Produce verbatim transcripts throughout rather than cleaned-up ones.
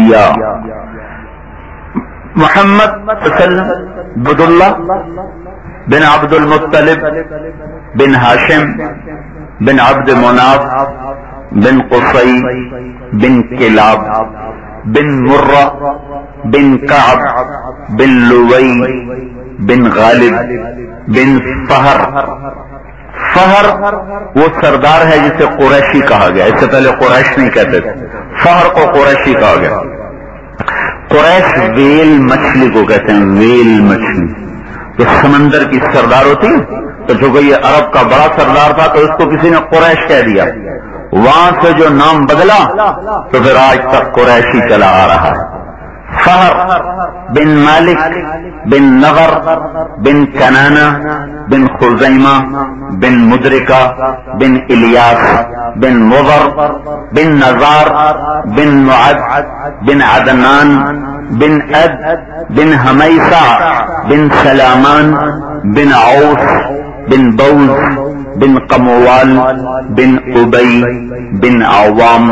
کیا. محمد عبد اللہ بن عبد المطلب بن ہاشم بن عبد مناف بن قصی بن کلاب بن مرہ بن کعب بن لوی بن غالب بن فہر. فہر وہ سردار ہے جسے قریشی کہا گیا، اس سے پہلے قریش نہیں کہتے تھے، فہر کو قریشی کہا گیا. قریش ویل مچھلی کو کہتے ہیں، ویل مچھلی جو سمندر کی سردار ہوتی ہے، تو چونکہ یہ عرب کا بڑا سردار تھا تو اس کو کسی نے قریش کہہ دیا، وہاں سے جو نام بدلا تو پھر آج تک قریشی چلا آ رہا ہے. فہر بن مالک بن نغر بن کنانہ بن خزیمہ بن مدرکہ بن الیاس بن مضر بن نزار بن معد بن عدنان بن اد بن حمیسہ بن سلامان بن عوف بن بوز بن قموال بن ابی بن عوام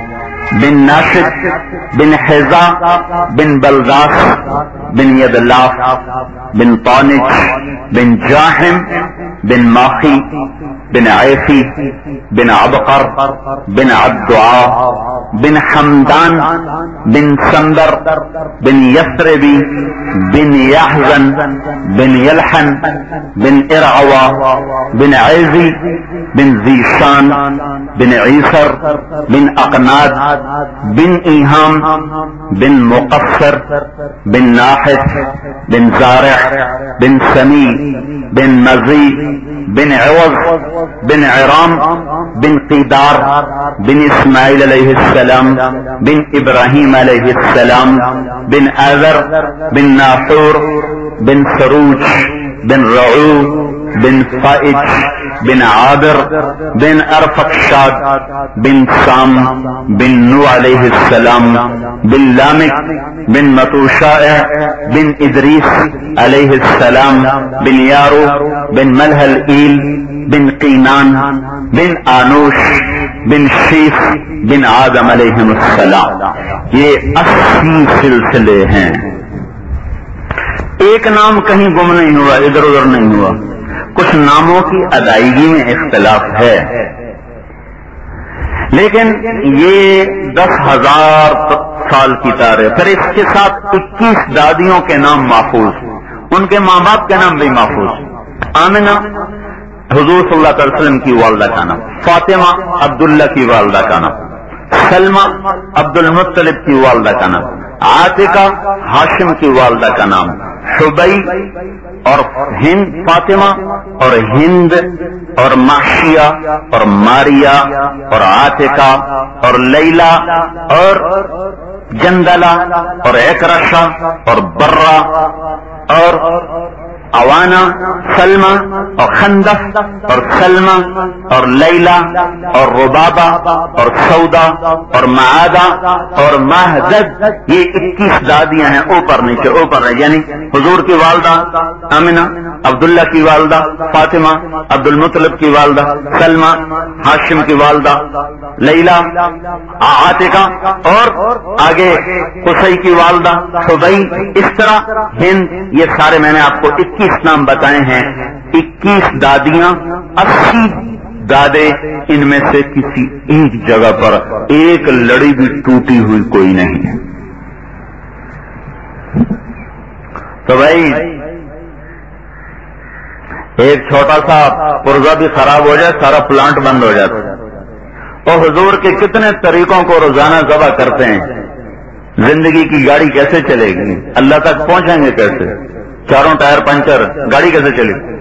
بن ناشد بن حزا بن بلداس بن یدلاف بن طانج بن جاحم بن ماخی بن عیفی بن عبقر بن عبدعا بن حمدان بن سندر بن یثربی بن یحزن بن یلحن بن ارعوا بن عیزی بن زیشان بن عیسر بن اقناد بن ایہام بن مقصر بن ناحد بن زارع بن سمی بن مزی بن عوض بن عرام بن قیدار بن اسماعیل علیہ السلام بن ابراہیم علیہ السلام بن آذر بن ناحور بن سروج بن رعو بن فائج بن عابر بن ارفقشاد بن سام بن نو علیہ السلام بن لامک بن متوشائع بن ادریس علیہ السلام بن یارو بن ملحل ایل بن قینان بن آنوش بن شیف بن آدم علیہ السلام. یہ اسی سلسلے ہیں، ایک نام کہیں گم نہیں ہوا، ادھر ادھر نہیں ہوا. کچھ ناموں کی ادائیگی میں اختلاف ہے، لیکن یہ دس ہزار سال کی تاریخ. پھر اس کے ساتھ اکیس دادیوں کے نام محفوظ، ان کے ماں باپ کے نام بھی محفوظ. آمنہ حضور صلی اللہ علیہ وسلم کی والدہ کا نام، فاطمہ عبداللہ کی والدہ کا نام، سلمہ عبد المطلب کی والدہ کا نام، عاتقہ ہاشم کی والدہ کا نام، حبی اور ہند فاطمہ اور ہند اور معشیہ اور ماریہ اور عاتقہ اور لیلہ اور جندلہ اور اکرشہ اور برہ اور اوانا، سلمہ اور خندق اور سلمہ اور لیلہ اور ربابہ اور سودا اور معادہ اور مہدد. یہ اکیس دادیاں ہیں، اوپر نیچے اوپر ہے. یعنی حضور کی والدہ آمنہ، عبداللہ کی والدہ فاطمہ، عبد المطلب کی والدہ سلمہ، ہاشم کی والدہ لیلہ، عاتقہ اور آگے قصی کی والدہ حبی. اس طرح ہند. یہ سارے میں نے آپ کو اکیس نام بتائے ہیں. اکیس دادیاں، اسی دادے، ان میں سے کسی ایک جگہ پر ایک لڑی بھی ٹوٹی ہوئی کوئی نہیں ہے. تو بھائی ایک چھوٹا سا پرزہ بھی خراب ہو جائے سارا پلانٹ بند ہو جاتا ہے. اور حضور کے کتنے طریقوں کو روزانہ ذبح کرتے ہیں. زندگی کی گاڑی کیسے چلے گی؟ اللہ تک پہنچیں گے کیسے؟ چاروں ٹائر پنچر، گاڑی کیسے چلے گی؟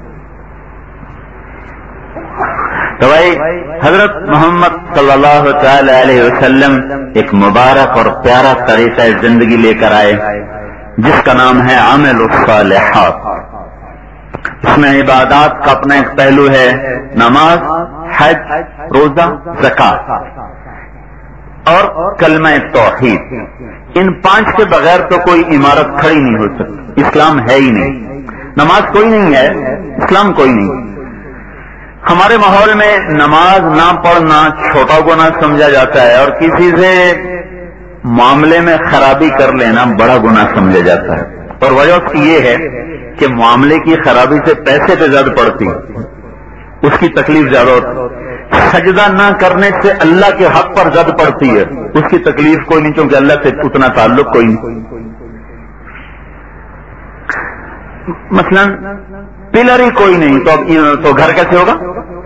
تو بھائی حضرت محمد صلی اللہ تعالی علیہ وسلم ایک مبارک اور پیارا طریقہ زندگی لے کر آئے جس کا نام ہے عمل الصالحات. اس میں عبادات کا اپنا ایک پہلو ہے، نماز، حج، روزہ، زکات اور کلمہ توحید. ان پانچ کے بغیر تو کوئی عمارت کھڑی نہیں ہو سکتی. اسلام ہے ہی نہیں. نماز کوئی نہیں ہے، اسلام کوئی نہیں. ہمارے ماحول میں نماز نہ پڑھنا چھوٹا گناہ سمجھا جاتا ہے، اور کسی سے معاملے میں خرابی کر لینا بڑا گناہ سمجھا جاتا ہے، اور وجہ اس کی یہ ہے کہ معاملے کی خرابی سے پیسے پہ زیادہ پڑتی، اس کی تکلیف زیادہ ہوتی۔ سجدہ نہ کرنے سے اللہ کے حق پر زد پڑتی ہے، اس کی تکلیف کوئی نہیں، کیونکہ اللہ سے اتنا تعلق کوئی نہیں۔ مثلا پلر ہی کوئی نہیں تو اب تو گھر کیسے ہوگا؟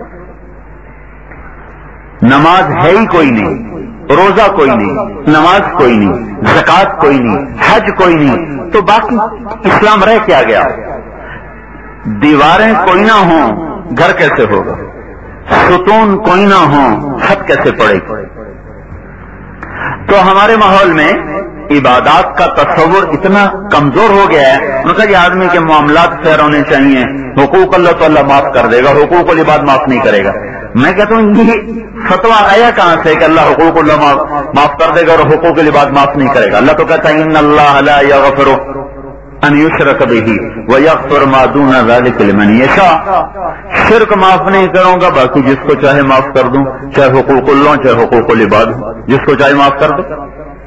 نماز ہے ہی کوئی نہیں، روزہ کوئی نہیں، نماز کوئی نہیں، زکوٰۃ کوئی نہیں، حج کوئی نہیں، تو باقی اسلام رہ کیا گیا؟ دیواریں کوئی نہ ہوں گھر کیسے ہوگا؟ ستون کوئی نہ ہوں چھت کیسے پڑے گی؟ تو ہمارے ماحول میں عبادات کا تصور اتنا کمزور ہو گیا ہے، ان کا یہ آدمی کے معاملات فیر ہونے چاہیے، حقوق اللہ تو اللہ معاف کر دے گا، حقوق العباد معاف نہیں کرے گا۔ میں کہتا ہوں یہ فتویٰ آیا کہاں سے کہ اللہ حقوق اللہ معاف کر دے گا اور حقوق العباد معاف نہیں کرے گا؟ اللہ تو کہتا ہے ان اللہ لا یغفر ان یشرک بہ ویغفر ما دون ذلک لمن یشاء، شرک معاف نہیں کروں گا، باقی جس کو چاہے معاف کر دوں، چاہے حقوق اللہ چاہے حقوق العباد، جس کو چاہے معاف کر دوں۔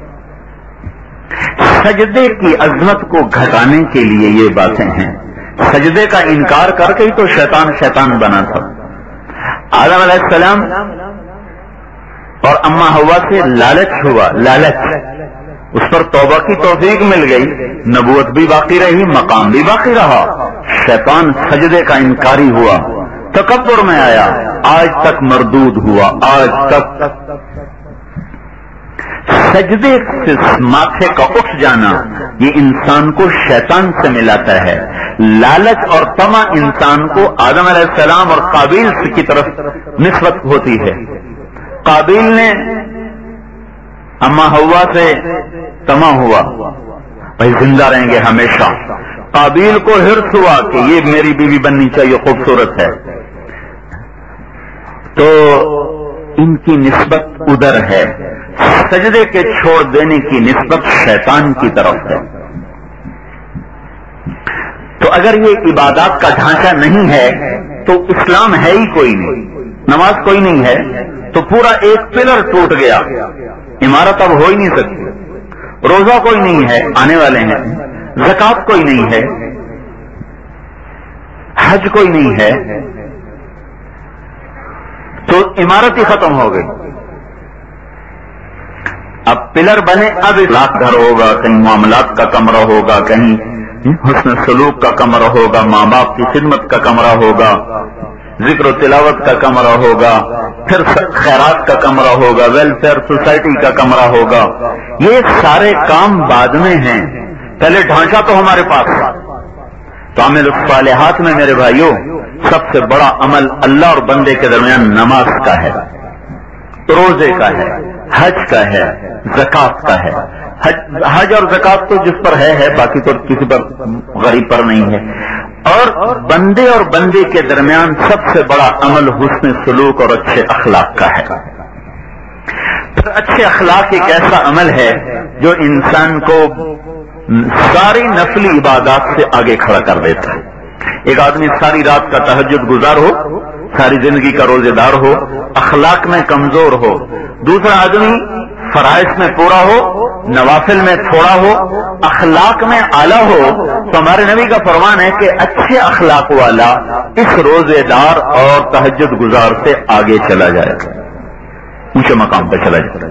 سجدے کی عظمت کو گھٹانے کے لیے یہ باتیں ہیں۔ سجدے کا انکار کر کے ہی تو شیطان شیطان بنا تھا۔ آدم علیہ السلام اور اما حوا سے لالچ ہوا، لالچ اس پر توبہ کی توفیق مل گئی، نبوت بھی باقی رہی، مقام بھی باقی رہا، شیطان سجدے کا انکاری ہوا، تکبر میں آیا، آج تک مردود ہوا، آج تک۔ سجدے سے ماتھے کا اٹھ جانا یہ انسان کو شیطان سے ملاتا ہے۔ لالچ اور طمع انسان کو آدم علیہ السلام اور قابیل کی طرف نسبت ہوتی ہے۔ قابیل نے اما حوا سے طمع ہوا بھائی زندہ رہیں گے ہمیشہ، قابیل کو حرص ہوا کہ یہ میری بیوی بننی چاہیے، خوبصورت ہے، تو ان کی نسبت ادھر ہے۔ سجدے کے چھوڑ دینے کی نسبت شیطان کی طرف ہے۔ تو اگر یہ عبادات کا ڈھانچہ نہیں ہے تو اسلام ہے ہی کوئی نہیں۔ نماز کوئی نہیں ہے تو پورا ایک پلر ٹوٹ گیا، عمارت اب ہو ہی نہیں سکتی۔ روزہ کوئی نہیں ہے، آنے والے ہیں، زکوٰۃ کوئی نہیں ہے، حج کوئی نہیں ہے، تو عمارت ہی ختم ہو گئی۔ اب پلر بنے، اب اخلاق گھر ہوگا، کہیں معاملات کا کمرہ ہوگا، کہیں حسن سلوک کا کمرہ ہوگا، ماں باپ کی خدمت کا کمرہ ہوگا، ذکر و تلاوت کا کمرہ ہوگا، پھر خیرات کا کمرہ ہوگا، ویلفیئر سوسائٹی کا کمرہ ہوگا۔ یہ سارے کام بعد میں ہیں، پہلے ڈھانچہ تو ہمارے پاس تھا۔ تو عمل الصالحات میں میرے بھائیوں سب سے بڑا عمل اللہ اور بندے کے درمیان نماز کا ہے، روزے کا ہے، حج کا ہے، زکوٰۃ کا ہے۔ حج, حج اور زکوٰۃ تو جس پر ہے ہے، باقی تو کسی پر غریب پر نہیں ہے۔ اور بندے اور بندے کے درمیان سب سے بڑا عمل حسن سلوک اور اچھے اخلاق کا ہے۔ پھر اچھے اخلاق ایک ایسا عمل ہے جو انسان کو ساری نفلی عبادات سے آگے کھڑا کر دیتا ہے۔ ایک آدمی ساری رات کا تہجد گزار ہو، ساری زندگی کا روزے دار ہو، اخلاق میں کمزور ہو، دوسرا آدمی فرائض میں پورا ہو، نوافل میں تھوڑا ہو، اخلاق میں اعلیٰ ہو، تو ہمارے نبی کا فرمان ہے کہ اچھے اخلاق والا اس روزے دار اور تہجد گزار سے آگے چلا جائے گا، اونچے مقام پہ چلا جائے گا۔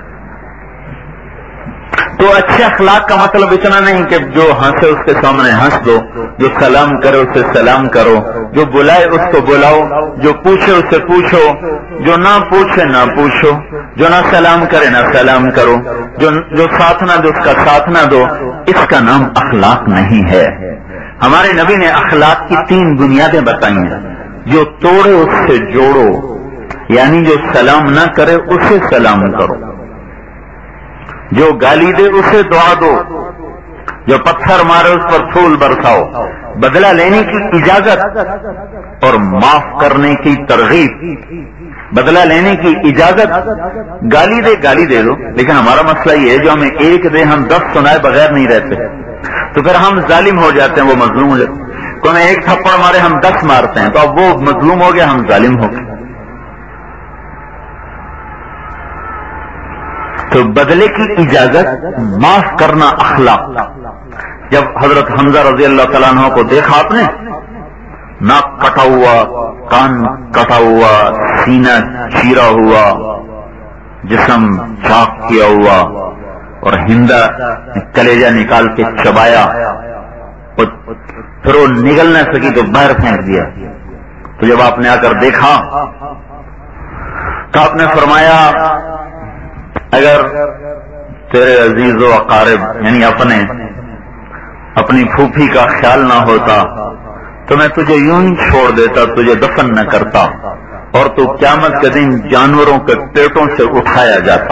تو اچھے اخلاق کا مطلب اتنا نہیں کہ جو ہنسے اس کے سامنے ہنس دو، جو سلام کرے اسے سلام کرو، جو بلائے اس کو بلاؤ، جو پوچھے اس سے پوچھو، جو نہ پوچھے نہ پوچھو، جو نہ سلام کرے نہ سلام کرو، جو جو ساتھ نہ دو اس کا ساتھ نہ دو، اس کا نام اخلاق نہیں ہے۔ ہمارے نبی نے اخلاق کی تین بنیادیں بتائی ہیں، جو توڑے اس سے جوڑو، یعنی جو سلام نہ کرے اسے سلام کرو، جو گالی دے اسے دعا دو، جو پتھر مارے اس پر پھول برساؤ، بدلہ لینے کی اجازت اور معاف کرنے کی ترغیب۔ بدلہ لینے کی اجازت، گالی دے گالی دے دو، لیکن ہمارا مسئلہ یہ ہے جو ہمیں ایک دے ہم دس سنائے بغیر نہیں رہتے، تو پھر ہم ظالم ہو جاتے ہیں، وہ مظلوم ہو جاتے ہیں۔ کوئی ایک تھپڑ مارے ہم دس مارتے ہیں، تو اب وہ مظلوم ہو گیا، ہم ظالم ہو گئے۔ تو بدلے کی اجازت، معاف کرنا اخلاق. جب حضرت حمزہ رضی اللہ تعالیٰ عنہ کو دیکھا آپ نے، ناک کٹا ہوا، کان کٹا ہوا، سینہ چیرا ہوا، جسم چاک کیا ہوا، اور ہندا کلیجہ نکال کے چبایا، اور پھر وہ نگل نہ سکی تو باہر پھینک دیا. تو جب آپ نے آ کر دیکھا تو آپ نے فرمایا اگر تیرے عزیز و اقارب یعنی اپنے اپنی پھوپھی کا خیال نہ ہوتا تو میں تجھے یوں ہی چھوڑ دیتا، تجھے دفن نہ کرتا، اور تو قیامت کے دن جانوروں کے پیٹوں سے اٹھایا جاتا.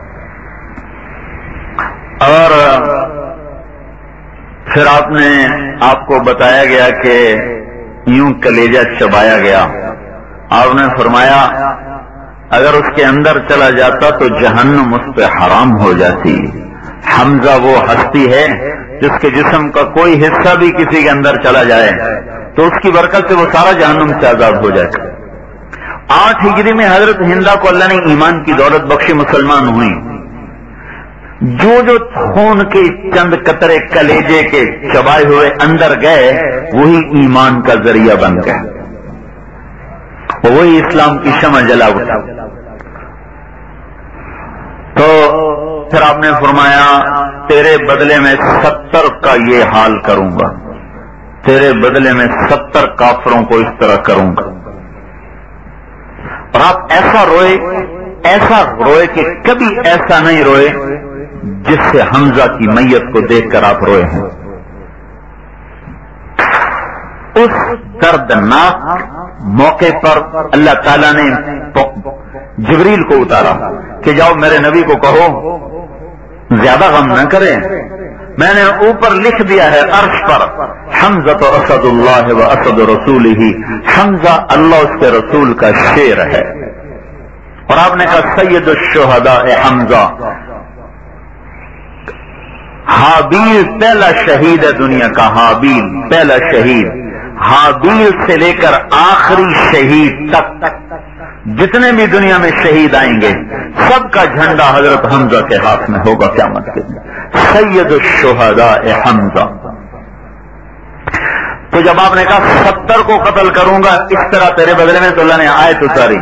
اور پھر آپ نے آپ کو بتایا گیا کہ یوں کلیجہ چبایا گیا. آپ نے فرمایا اگر اس کے اندر چلا جاتا تو جہنم اس پہ حرام ہو جاتی. حمزہ وہ ہستی ہے جس کے جسم کا کوئی حصہ بھی کسی کے اندر چلا جائے تو اس کی برکت سے وہ سارا جہنم سے آزاد ہو جائے. آٹھ ہجری میں حضرت ہندا کو اللہ نے ایمان کی دولت بخشی، مسلمان ہوئی. جو جو خون کے چند قطرے کلیجے کے چبائے ہوئے اندر گئے وہی ایمان کا ذریعہ بن گئے، وہی اسلام کی شمع جلا اٹھا. تو پھر آپ نے فرمایا تیرے بدلے میں ستر کا یہ حال کروں گا، تیرے بدلے میں ستر کافروں کو اس طرح کروں گا. اور آپ ایسا روئے ایسا روئے کہ کبھی ایسا نہیں روئے جس سے حمزہ کی میت کو دیکھ کر آپ روئے ہیں. اس دردناک موقع پر اللہ تعالیٰ نے جبریل کو اتارا کہ جاؤ میرے نبی کو کہو زیادہ غم نہ کریں. میں نے اوپر لکھ دیا ہے عرش پر حمزہ تو اسد اللہ و اسد رسولہ، حمزہ اللہ اس کے رسول کا شیر ہے. اور آپ نے کہا سید الشہداء حمزہ، حابیل پہلا شہید ہے دنیا کا، حابیل پہلا شہید. حابیل سے لے کر آخری شہید تک جتنے بھی دنیا میں شہید آئیں گے سب کا جھنڈا حضرت حمزہ کے ہاتھ میں ہوگا قیامت کے دن. سید الشہداء حمزہ. تو جب آپ نے کہا ستر کو قتل کروں گا اس طرح تیرے بدلے میں، تو اللہ نے آیت اتاری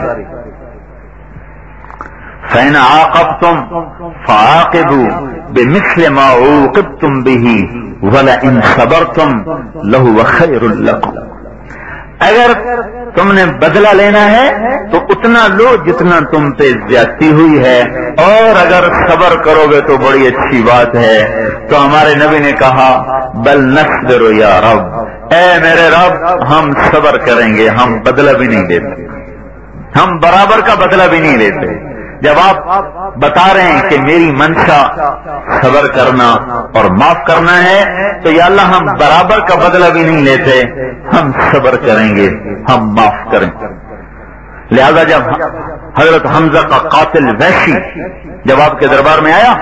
فَإِنْ عَاقَبْتُمْ فَعَاقِبُوا بِمِثْلِ مَا عُوقِبْتُمْ بِهِ وَلَئِنْ صَبَرْتُمْ لَهُوَ خَيْرٌ لَكُمْ. اگر تم نے بدلہ لینا ہے تو اتنا لو جتنا تم پہ زیادتی ہوئی ہے، اور اگر صبر کرو گے تو بڑی اچھی بات ہے. تو ہمارے نبی نے کہا بل نصبر یا رب، اے میرے رب ہم صبر کریں گے، ہم بدلہ بھی نہیں لیتے، ہم برابر کا بدلہ بھی نہیں لیتے. جب آپ بتا رہے ہیں کہ میری منشا صبر کرنا اور معاف کرنا ہے تو یا اللہ ہم برابر کا بدلہ بھی نہیں لیتے، ہم صبر کریں گے، ہم معاف کریں گے. لہذا جب حضرت حمزہ کا قاتل وحشی جب آپ کے دربار میں آیا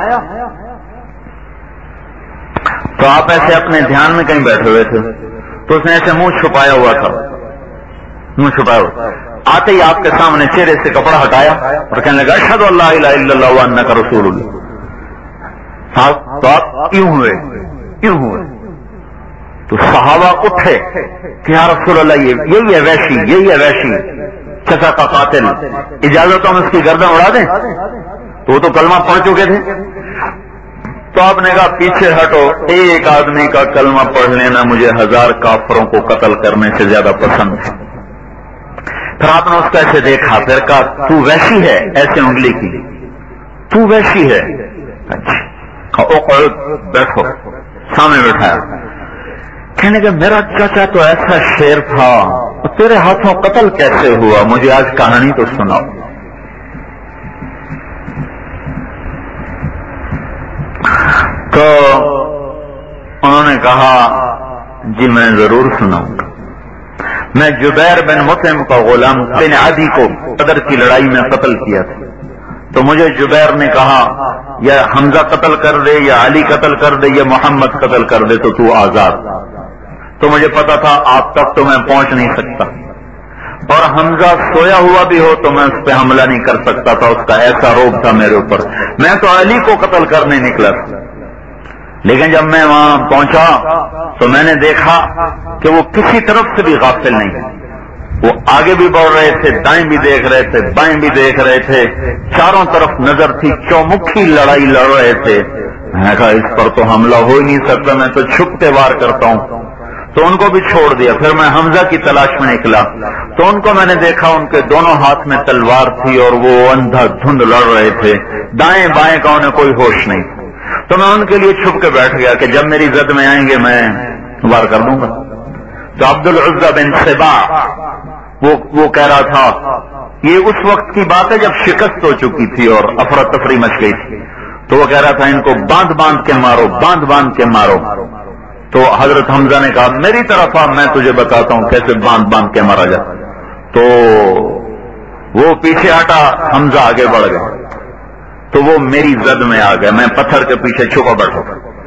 تو آپ ایسے اپنے دھیان میں کہیں بیٹھے ہوئے تھے، تو اس نے ایسے منہ چھپایا ہوا تھا، منہ چھپایا ہوا. آتے ہی آپ کے سامنے چہرے سے کپڑا ہٹایا اور کہنے لگا اشہد ان لا الہ الا اللہ وانک رسول اللہ. تو آپ کیوں ہوئے کیوں ہوئے تو صحابہ اٹھے کہ یا رسول اللہ یہ یہی ہے وحشی، یہی ہے وحشی چچا کا قاتل، اجازت ہم اس کی گردن اڑا دیں؟ تو وہ تو کلمہ پڑھ چکے تھے. تو آپ نے کہا پیچھے ہٹو، ایک آدمی کا کلمہ پڑھ لینا مجھے ہزار کافروں کو قتل کرنے سے زیادہ پسند ہے. پھر آپ نے اس کو ایسے دیکھا، پھر کہا تو وحشی ہے، ایسے انگلی کی، تو وحشی ہے. اچھا بیٹھو، سامنے بٹھایا. کہنے کہ میرا چچا تو ایسا شیر تھا، تیرے ہاتھوں قتل کیسے ہوا؟ مجھے آج کہانی تو سناؤ. تو انہوں نے کہا جی میں ضرور سناؤں گا. میں جبیر بن مطعم کا غلام بن عدی کو بدر کی لڑائی میں قتل کیا تھا. تو مجھے جبیر نے کہا یا حمزہ قتل کر دے یا علی قتل کر دے یا محمد قتل کر دے تو تو آزاد. تو مجھے پتا تھا آپ تک تو میں پہنچ نہیں سکتا. اور حمزہ سویا ہوا بھی ہو تو میں اس پہ حملہ نہیں کر سکتا تھا، اس کا ایسا روب تھا میرے اوپر. میں تو علی کو قتل کرنے نکلا تھا، لیکن جب میں وہاں پہنچا تو میں نے دیکھا کہ وہ کسی طرف سے بھی غافل نہیں. وہ آگے بھی بڑھ رہے تھے، دائیں بھی دیکھ رہے تھے، بائیں بھی دیکھ رہے تھے، چاروں طرف نظر تھی، چومکھی لڑائی لڑ رہے تھے. میں نے کہا اس پر تو حملہ ہو ہی نہیں سکتا، میں تو چھپ کے وار کرتا ہوں. تو ان کو بھی چھوڑ دیا. پھر میں حمزہ کی تلاش میں نکلا تو ان کو میں نے دیکھا، ان کے دونوں ہاتھ میں تلوار تھی اور وہ اندھا دھند لڑ رہے تھے، دائیں بائیں کا انہیں کوئی ہوش نہیں. تو میں ان کے لیے چھپ کے بیٹھ گیا کہ جب میری زد میں آئیں گے میں وار کر دوں گا. تو عبد العزہ بن سبا وہ وہ کہہ رہا تھا، یہ اس وقت کی بات ہے جب شکست ہو چکی تھی اور افراتفری مچ گئی تھی. تو وہ کہہ رہا تھا ان کو باندھ باندھ کے مارو، باندھ باندھ کے مارو. تو حضرت حمزہ نے کہا میری طرف آ، میں تجھے بتاتا ہوں کیسے باندھ باندھ کے مارا جاتا. تو وہ پیچھے ہٹا، حمزہ آگے بڑھ گیا. تو وہ میری زد میں آ گیا، میں پتھر کے پیچھے چھپا بیٹھا.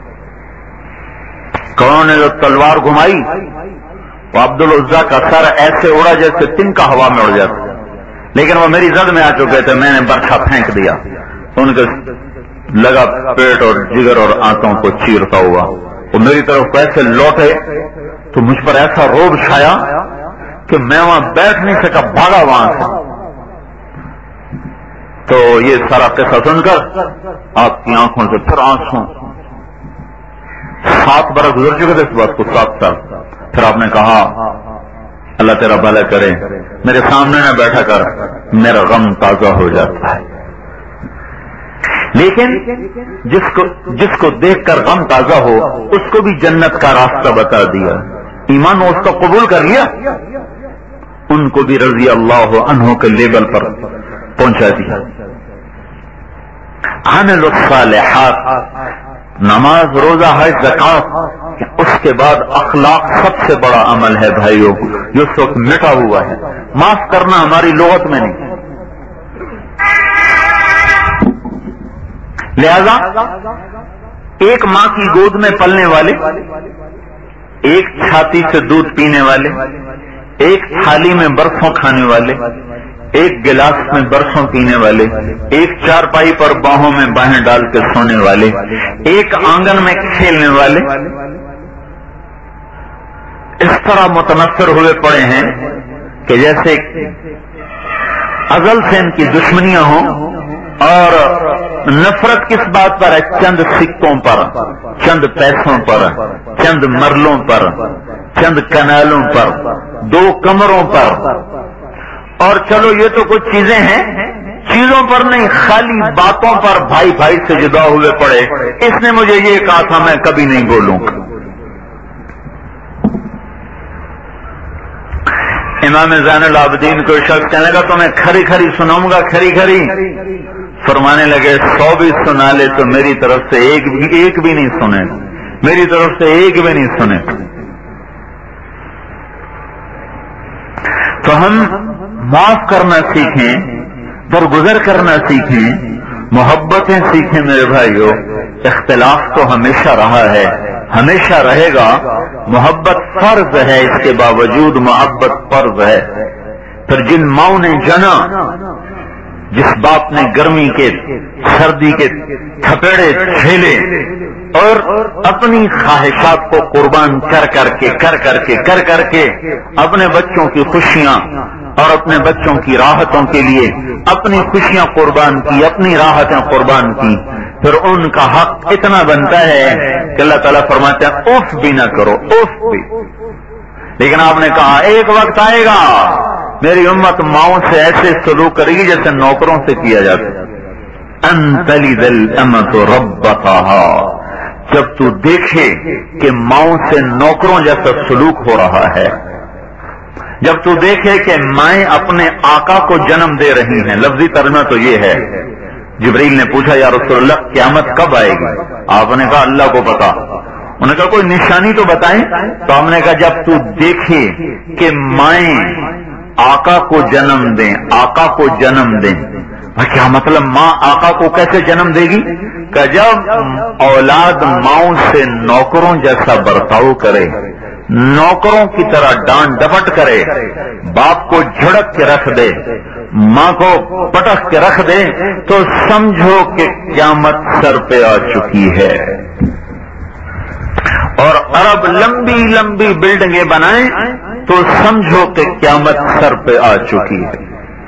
کون نے جو تلوار گھمائی، وہ عبد العزہ کا سر ایسے اڑا جیسے تنکا ہوا میں اڑ جاتا، لیکن وہ میری زد میں آ چکے تھے. میں نے برچھا پھینک دیا، ان کے لگا پیٹ اور جگر اور آنتوں کو چیرتا ہوا. وہ میری طرف کیسے لوٹے تو مجھ پر ایسا روب چھایا کہ میں وہاں بیٹھ نہیں سکا، بھاگا وہاں سے. تو یہ سارا قصہ سن کر آپ کی آنکھوں سے پھر آنسو، سات برس گزر چکے تھے اس بات کو، سات سال. پھر آپ نے کہا اللہ تیرا بھلا کرے، میرے سامنے نہ بیٹھا کر، میرا غم تازہ ہو جاتا ہے. لیکن جس کو جس کو دیکھ کر غم تازہ ہو اس کو بھی جنت کا راستہ بتا دیا. ایمان اس کو قبول کر لیا، ان کو بھی رضی اللہ عنہ کے لیبل پر پہنچا دیا. عمل الصالحات، نماز، روزہ، حج، زکات، اس کے بعد اخلاق سب سے بڑا عمل ہے بھائیوں، جو اس وقت مٹا ہوا ہے. معاف کرنا ہماری لغت میں نہیں. لہذا ایک ماں کی گود میں پلنے والے، ایک چھاتی سے دودھ پینے والے، ایک تھالی میں برسوں کھانے والے، ایک گلاس میں برسوں پینے والے، ایک چارپائی پر باہوں میں باہیں ڈال کے سونے والے، ایک آنگن میں کھیلنے والے، اس طرح متنفر ہوئے پڑے ہیں کہ جیسے ازل سے ان کی دشمنیاں ہوں. اور نفرت کس بات پر ہے؟ چند سکوں پر، چند پیسوں پر، چند مرلوں پر، چند کنالوں پر، دو کمروں پر. اور چلو یہ تو کچھ چیزیں ہیں، چیزوں پر نہیں، خالی باتوں پر بھائی بھائی سے جدا ہوئے پڑے. اس نے مجھے یہ کہا تھا، میں کبھی نہیں بولوں. امام زین العابدین کو شخص کہنے لگا تو میں کھری کھری سناؤں گا، کھری کھری. فرمانے لگے سو بھی سنا لے تو میری طرف سے ایک بھی ایک بھی نہیں سنے، میری طرف سے ایک بھی نہیں سنے. تو ہم معاف کرنا سیکھیں، درگزر کرنا سیکھیں، محبتیں سیکھیں میرے بھائیو. اختلاف تو ہمیشہ رہا ہے، ہمیشہ رہے گا. محبت فرض ہے، اس کے باوجود محبت فرض ہے. پھر جن ماؤں نے جنا، جس باپ نے گرمی کے سردی کے تھپیڑے جھیلے اور اپنی خواہشات کو قربان کر کر کے کر کر کے کر کر کے اپنے بچوں کی خوشیاں اور اپنے بچوں کی راحتوں کے لیے اپنی خوشیاں قربان کی، اپنی راحتیں قربان کی، پھر ان کا حق اتنا بنتا ہے کہ اللہ تعالیٰ فرماتے ہیں اوف بھی نہ کرو، اوف بھی. لیکن آپ نے کہا ایک وقت آئے گا میری امت ماؤں سے ایسے سلوک کرے گی جیسے نوکروں سے کیا جاتا ہے. ان تلد الامۃ ربتہا، جب تو دیکھے کہ ماؤں سے نوکروں جیسا سلوک ہو رہا ہے، جب تو دیکھے کہ مائیں اپنے آقا کو جنم دے رہی ہیں. لفظی ترجمہ تو یہ ہے. جبریل نے پوچھا یا رسول اللہ قیامت کب آئے گی؟ آپ نے کہا اللہ کو پتا. انہوں نے کہا کوئی نشانی تو بتائیں. تو ہم نے کہا جب تو دیکھے کہ مائیں آقا کو جنم دیں، آقا کو جنم دیں. کیا مطلب ماں آقا کو کیسے جنم دے گی؟ کہ جب اولاد ماؤں سے نوکروں جیسا برتاؤ کرے، نوکروں کی طرح ڈانٹ ڈپٹ کرے، باپ کو جھڑک کے رکھ دے، ماں کو پٹک کے رکھ دے، تو سمجھو کہ قیامت سر پہ آ چکی ہے۔ اور عرب لمبی لمبی بلڈنگیں بنائیں تو سمجھو کہ قیامت سر پہ آ چکی ہے۔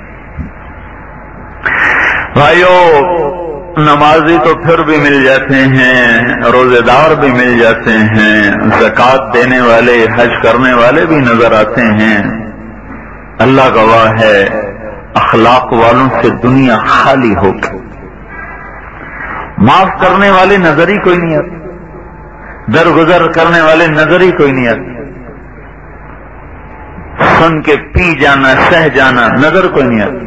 بھائیو، نمازی تو پھر بھی مل جاتے ہیں، روزے دار بھی مل جاتے ہیں، زکوٰۃ دینے والے، حج کرنے والے بھی نظر آتے ہیں۔ اللہ گواہ ہے، اخلاق والوں سے دنیا خالی ہو گئی۔ معاف کرنے والے نظر ہی کوئی نہیں آتے، درگزر کرنے والے نظر ہی کوئی نہیں آتے، سن کے پی جانا، سہ جانا نظر کوئی نہیں آتا۔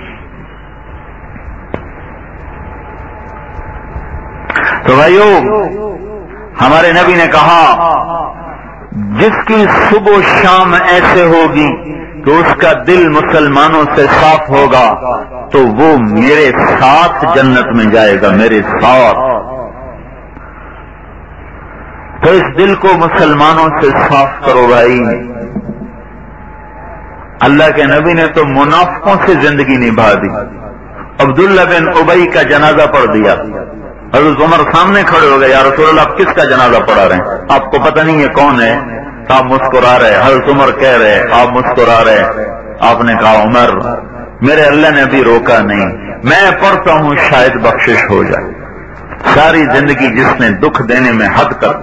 تو بھائیو، ہمارے نبی نے کہا جس کی صبح و شام ایسے ہوگی کہ اس کا دل مسلمانوں سے صاف ہوگا تو وہ میرے ساتھ جنت میں جائے گا، میرے ساتھ۔ تو اس دل کو مسلمانوں سے صاف کرو بھائی۔ اللہ کے نبی نے تو منافقوں سے زندگی نبھا دی۔ عبداللہ بن ابی کا جنازہ پڑھ دیا، حضرت عمر سامنے کھڑے ہو گئے، یا رسول اللہ آپ کس کا جنازہ پڑھا رہے ہیں؟ آپ کو پتہ نہیں ہے کون ہے؟ آپ مسکرا رہے، حضرت عمر کہہ رہے، آپ مسکرا رہے۔ آپ نے کہا عمر، میرے اللہ نے ابھی روکا نہیں، میں پڑھتا ہوں شاید بخشش ہو جائے۔ ساری زندگی جس نے دکھ دینے میں حد کر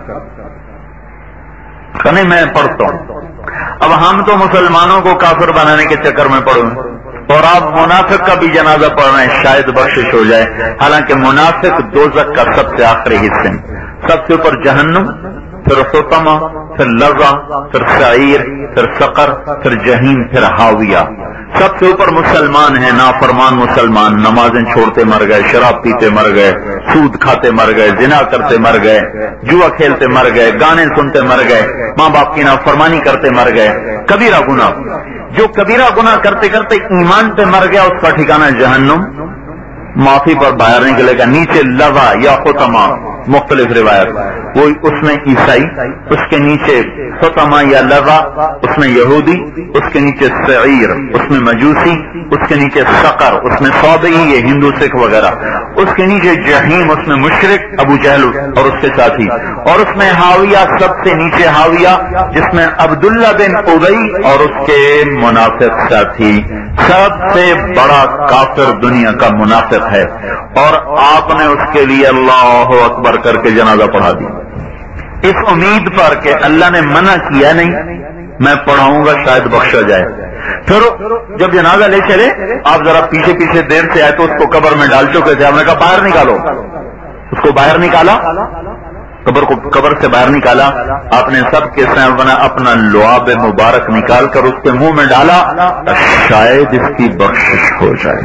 نہیں، میں پڑھتا ہوں۔ اب ہم تو مسلمانوں کو کافر بنانے کے چکر میں پڑوں، اور آپ منافق کا بھی جنازہ پڑھ رہے ہیں شاید بخشش ہو جائے، حالانکہ منافق دوزخ کا سب سے آخری حصے میں، سب سے اوپر جہنم، پھر حطمہ، پھر لظہ، پھر سعیر، پھر سقر، پھر جہیم، پھر ہاویہ۔ سب سے اوپر مسلمان ہیں، نافرمان مسلمان، نمازیں چھوڑتے مر گئے، شراب پیتے مر گئے، سود کھاتے مر گئے، زنا کرتے مر گئے، جوا کھیلتے مر گئے، گانے سنتے مر گئے، ماں باپ کی نافرمانی کرتے مر گئے، کبیرہ گناہ۔ جو کبیرہ گناہ کرتے کرتے ایمان پہ مر گیا اس کا ٹھکانہ جہنم، معافی پر باہر نکلے گا۔ نیچے لظہ یا حطمہ، مختلف روایت، کوئی اس میں عیسائی، اس کے نیچے حطمہ یا لظہ، اس میں یہودی، اس کے نیچے سعیر، اس میں مجوسی، اس کے نیچے سقر، اس میں صابئی، یہ ہندو سکھ وغیرہ، اس کے نیچے جہیم، اس میں مشرک ابو جہل اور اس کے ساتھی، اور اس میں ہاویہ، سب سے نیچے ہاویہ جس میں عبداللہ بن ابی اور اس کے منافق ساتھی۔ سب سے بڑا کافر دنیا کا منافق ہے، اور آپ نے اس کے لیے اللہ اکبر کر کے جنازہ پڑھا دیا، اس امید پر کہ اللہ نے منع کیا نہیں، میں پڑھاؤں گا شاید بخشا جائے۔ پھر جب جنازہ لے چلے، آپ ذرا پیچھے پیچھے دیر سے آئے تو اس کو قبر میں ڈال چکے تھے، آپ نے کہا باہر نکالو، اس کو باہر نکالا، قبر کو قبر سے باہر نکالا، آپ نے سب کے سامنے اپنا لعاب مبارک نکال کر اس کے منہ میں ڈالا، شاید اس کی بخشش ہو جائے۔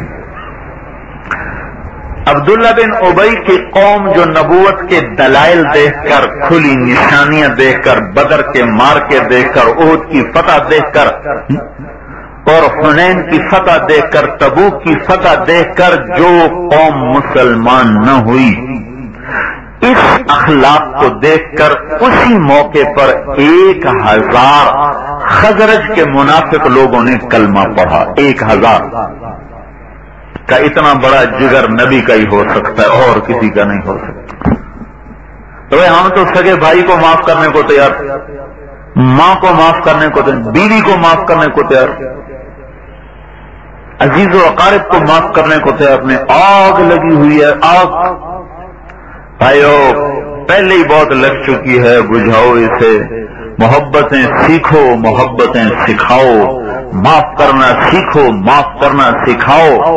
عبداللہ بن ابی کی قوم جو نبوت کے دلائل دیکھ کر، کھلی نشانیاں دیکھ کر، بدر کے مار کے دیکھ کر، احد کی فتح دیکھ کر، اور حنین کی فتح دیکھ کر، تبوک کی فتح دیکھ کر جو قوم مسلمان نہ ہوئی، اس اخلاق کو دیکھ کر اسی موقع پر ایک ہزار خزرج کے منافق لوگوں نے کلمہ پڑھا، ایک ہزار کا۔ اتنا بڑا جگر نبی کا ہی ہو سکتا ہے، اور کسی کا نہیں ہو سکتا۔ تو ہم تو سگے بھائی کو معاف کرنے کو تیار، ماں کو معاف کرنے کو تیار، بیوی کو معاف کرنے کو تیار، عزیز و اقارب کو معاف کرنے کو تیار۔ اپنے آگ لگی ہوئی ہے، آگ بھائیو پہلے ہی بہت لگ چکی ہے، بجھاؤ اسے، محبتیں سیکھو، محبتیں سکھاؤ، معاف کرنا سیکھو، معاف کرنا سکھاؤ۔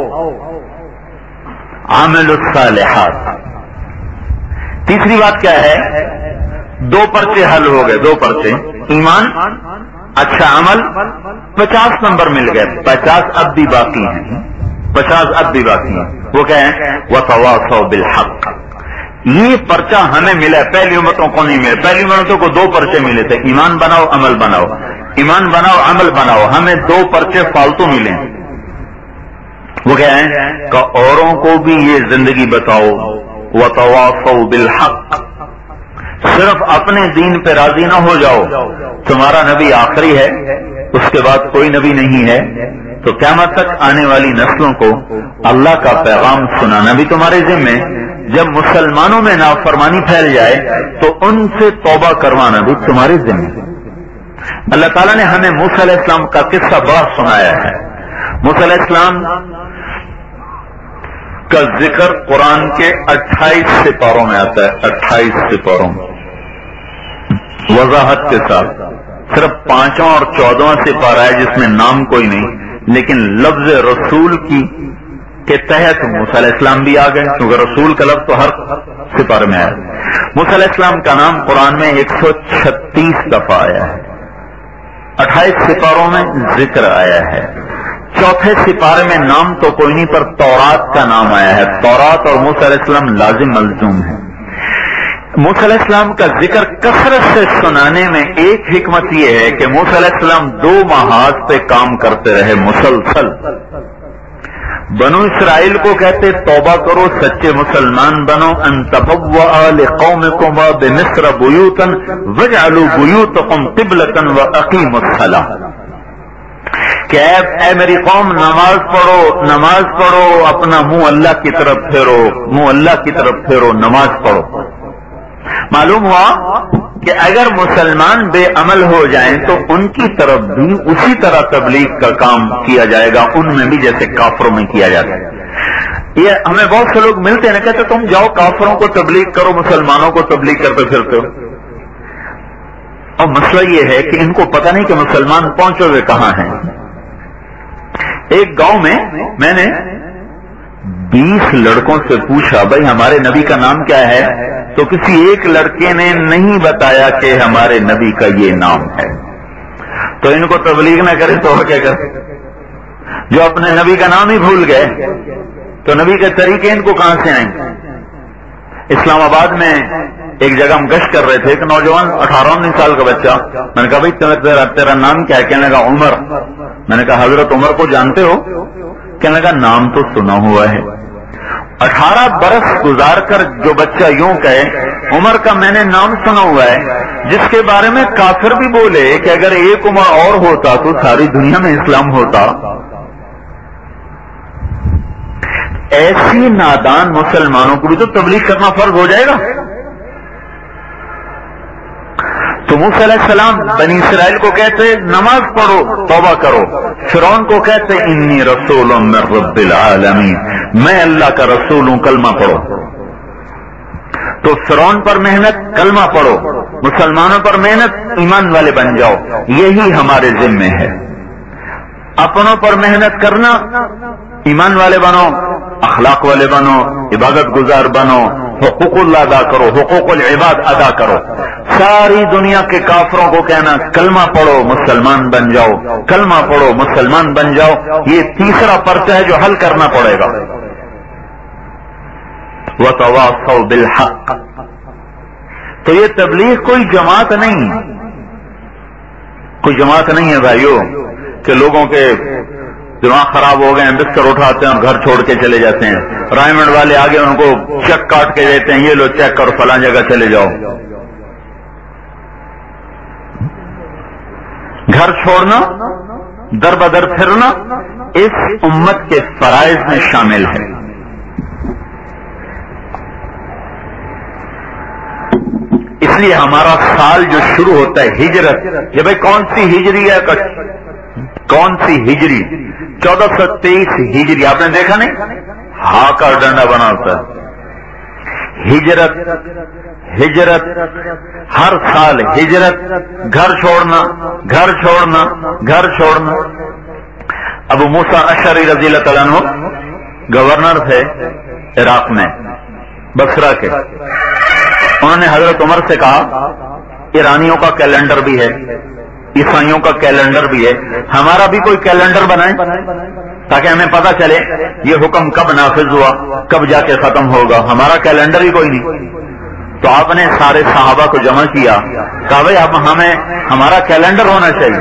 عامل الصالحات۔ تیسری بات کیا ہے؟ دو پرچے حل ہو گئے، دو پرچے، ایمان، اچھا عمل، پچاس نمبر مل گئے، پچاس اب بھی باقی ہیں، پچاس اب بھی باقی ہیں۔ وہ کیا ہے؟ وتواصوا بالحق۔ یہ پرچہ ہمیں ملا، پہلی امتوں کو نہیں ملے۔ پہلی امتوں کو دو پرچے ملے تھے، ایمان بناؤ عمل بناؤ، ایمان بناؤ عمل بناؤ، ہمیں دو پرچے فالتو ملے۔ وہ کیا ہے کہ اوروں کو بھی یہ زندگی بتاؤ، وتواصوا بالحق، صرف اپنے دین پہ راضی نہ ہو جاؤ، تمہارا نبی آخری ہے، اس کے بعد کوئی نبی نہیں ہے، تو قیامت تک آنے والی نسلوں کو اللہ کا پیغام سنانا بھی تمہارے ذمہ ہے۔ جب مسلمانوں میں نافرمانی پھیل جائے تو ان سے توبہ کروانا بھی تمہارے ذمہ ہے۔ اللہ تعالیٰ نے ہمیں موسیٰ علیہ السلام کا قصہ بڑا سنایا ہے۔ موسیٰ علیہ السلام کا ذکر قرآن کے اٹھائیس سپاروں میں آتا ہے، اٹھائیس سپاروں میں وضاحت کے ساتھ۔ صرف پانچواں اور چودواں سپارہ ہے جس میں نام کوئی نہیں، لیکن لفظ رسول کی کے تحت موسیٰ علیہ السلام بھی آ گئے، کیونکہ رسول کا لفظ تو ہر سپارے میں آیا۔ موسیٰ علیہ السلام کا نام قرآن میں ایک سو چھتیس دفعہ آیا ہے، اٹھائیس سپاروں میں ذکر آیا ہے۔ چوتھے سپارے میں نام تو کوئی نہیں، پر تورات کا نام آیا ہے۔ تورات اور موسیٰ علیہ السلام لازم ملزوم ہے۔ موسیٰ علیہ السلام کا ذکر کثرت سے سنانے میں ایک حکمت یہ ہے کہ موسیٰ علیہ السلام دو محاذ پہ کام کرتے رہے مسلسل۔ بنو اسرائیل کو کہتے توبہ کرو، سچے مسلمان بنو، ان تبوأ لقومکم بمصر بیوتا واجعلوا بیوتکم قبلۃ واقیموا الصلاۃ، کہ اے, اے میری قوم نماز پڑھو، نماز پڑھو، اپنا منہ اللہ کی طرف پھیرو، منہ اللہ کی طرف پھیرو، نماز پڑھو۔ معلوم ہوا کہ اگر مسلمان بے عمل ہو جائیں تو ان کی طرف بھی اسی طرح تبلیغ کا کام کیا جائے گا، ان میں بھی جیسے کافروں میں کیا جاتا ہے۔ یہ ہمیں بہت سے لوگ ملتے ہیں نا، کہتے تم جاؤ کافروں کو تبلیغ کرو، مسلمانوں کو تبلیغ کرتے پھرتے ہو۔ اور مسئلہ یہ ہے کہ ان کو پتہ نہیں کہ مسلمان پہنچے ہوئے کہاں ہیں۔ ایک گاؤں میں میں نے بیس لڑکوں سے پوچھا بھائی ہمارے نبی کا نام کیا ہے، تو کسی ایک لڑکے نے نہیں بتایا کہ ہمارے نبی کا یہ نام ہے۔ تو ان کو تبلیغ نہ کرے تو اور کیا کرے؟ جو اپنے نبی کا نام ہی بھول گئے تو نبی کے طریقے ان کو کہاں سے آئیں گے؟ اسلام آباد میں ایک جگہ ہم گشت کر رہے تھے، ایک نوجوان اٹھارہ انیس سال کا بچہ، میں نے کہا بھائی تیرا, تیرا نام کیا ہے؟ کہنے لگا عمر۔ میں نے کہا حضرت عمر کو جانتے ہو؟ کہنے لگا نام تو سنا ہوا ہے۔ اٹھارہ برس گزار کر جو بچہ یوں کہے عمر کا میں نے نام سنا ہوا ہے، جس کے بارے میں کافر بھی بولے کہ اگر ایک عمر اور ہوتا تو ساری دنیا میں اسلام ہوتا، ایسی نادان مسلمانوں کو بھی تو تبلیغ کرنا فرض ہو جائے گا۔ تو موسیٰ علیہ السلام بنی اسرائیل کو کہتے نماز پڑھو، توبہ کرو۔ فرعون کو کہتے انی رسول من رب العالمین، میں اللہ کا رسول ہوں، کلمہ پڑھو۔ تو فرعون پر محنت، کلمہ پڑھو، مسلمانوں پر محنت، ایمان والے بن جاؤ، یہی ہمارے ذمے ہے۔ اپنوں پر محنت کرنا، ایمان والے بنو، اخلاق والے بنو، عبادت گزار بنو، حقوق اللہ ادا کرو، حقوق العباد ادا کرو۔ ساری دنیا کے کافروں کو کہنا کلمہ پڑھو مسلمان بن جاؤ، کلمہ پڑھو مسلمان بن جاؤ، یہ تیسرا پرچہ ہے جو حل کرنا پڑے گا۔ وَتَوَاصَوْا بِالْحَقِّ، تو یہ تبلیغ کوئی جماعت نہیں، کوئی جماعت نہیں ہے بھائیو کہ لوگوں کے دماغ خراب ہو گئے ہیں، بستر اٹھاتے ہیں اور گھر چھوڑ کے چلے جاتے ہیں۔ رائمنڈ والے آگے ان کو چیک کاٹ کے دیتے ہیں، یہ لو چیک کرو فلاں جگہ چلے جاؤ۔ گھر چھوڑنا، در بدر پھرنا اس امت کے فرائض میں شامل ہے۔ اس لیے ہمارا سال جو شروع ہوتا ہے ہجرت، یہ بھائی کون سی ہجری ہے، کون سی ہجری؟ چودہ سو تیئیس ہجری، آپ نے دیکھا نہیں؟ ہاں کا ڈنڈا بنا ہوتا ہے۔ ہجرت ہجرت ہر سال ہجرت، گھر چھوڑنا، گھر چھوڑنا، گھر چھوڑنا۔ ابو موسیٰ اشعری رضی اللہ تعالیٰ عنہ گورنر تھے عراق میں، بصرہ کے۔ انہوں نے حضرت عمر سے کہا ایرانیوں کا کیلنڈر بھی ہے، عیسائیوں کا کیلنڈر بھی ہے، ہمارا بھی کوئی کیلنڈر بنائیں تاکہ ہمیں پتہ چلے یہ حکم کب نافذ ہوا، کب جا کے ختم ہوگا، ہمارا کیلنڈر ہی کوئی نہیں۔ تو آپ نے سارے صحابہ کو جمع کیا، کہا بھائی اب ہمیں ہمارا کیلنڈر ہونا چاہیے،